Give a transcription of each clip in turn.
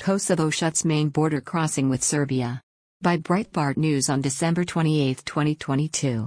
Kosovo shuts main border crossing with Serbia. By Breitbart News on December 28, 2022.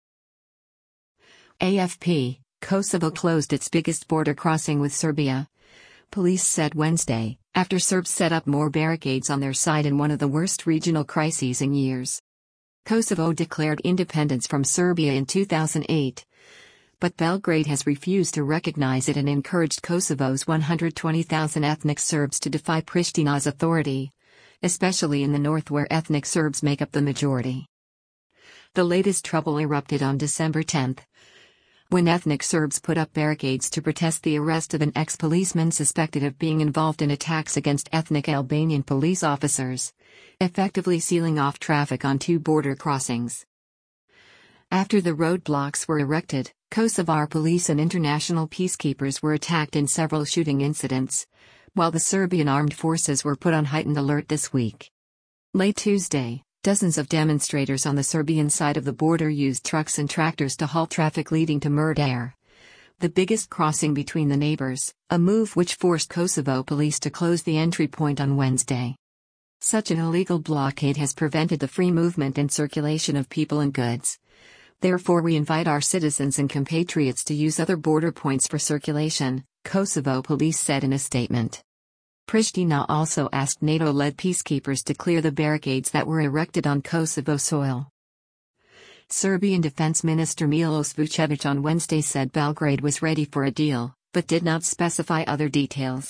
AFP, Kosovo closed its biggest border crossing with Serbia. Police said Wednesday, after Serbs set up more barricades on their side in one of the worst regional crises in years. Kosovo declared independence from Serbia in 2008. But Belgrade has refused to recognize it and encouraged Kosovo's 120,000 ethnic Serbs to defy Prishtina's authority, especially in the north where ethnic Serbs make up the majority. The latest trouble erupted on December 10, when ethnic Serbs put up barricades to protest the arrest of an ex-policeman suspected of being involved in attacks against ethnic Albanian police officers, effectively sealing off traffic on two border crossings. After the roadblocks were erected, Kosovar police and international peacekeepers were attacked in several shooting incidents, while the Serbian armed forces were put on heightened alert this week. Late Tuesday, dozens of demonstrators on the Serbian side of the border used trucks and tractors to halt traffic leading to Merdare, the biggest crossing between the neighbors, a move which forced Kosovo police to close the entry point on Wednesday. Such an illegal blockade has prevented the free movement and circulation of people and goods. Therefore, we invite our citizens and compatriots to use other border points for circulation, Kosovo police said in a statement. Pristina also asked NATO-led peacekeepers to clear the barricades that were erected on Kosovo soil. Serbian Defense Minister Milos Vučević on Wednesday said Belgrade was ready for a deal, but did not specify other details.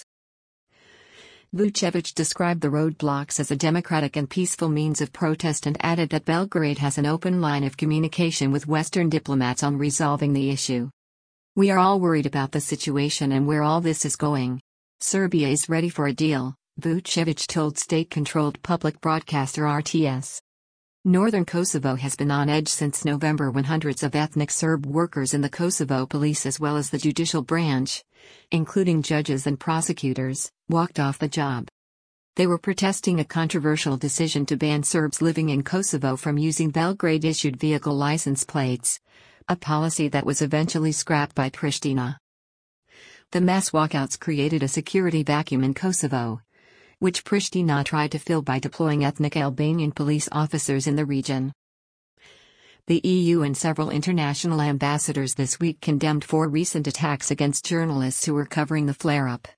Vučević described the roadblocks as a democratic and peaceful means of protest and added that Belgrade has an open line of communication with Western diplomats on resolving the issue. We are all worried about the situation and where all this is going. Serbia is ready for a deal, Vučević told state-controlled public broadcaster RTS. Northern Kosovo has been on edge since November when hundreds of ethnic Serb workers in the Kosovo police as well as the judicial branch, including judges and prosecutors, walked off the job. They were protesting a controversial decision to ban Serbs living in Kosovo from using Belgrade-issued vehicle license plates, a policy that was eventually scrapped by Pristina. The mass walkouts created a security vacuum in Kosovo, which Pristina tried to fill by deploying ethnic Albanian police officers in the region. The EU and several international ambassadors this week condemned 4 recent attacks against journalists who were covering the flare-up.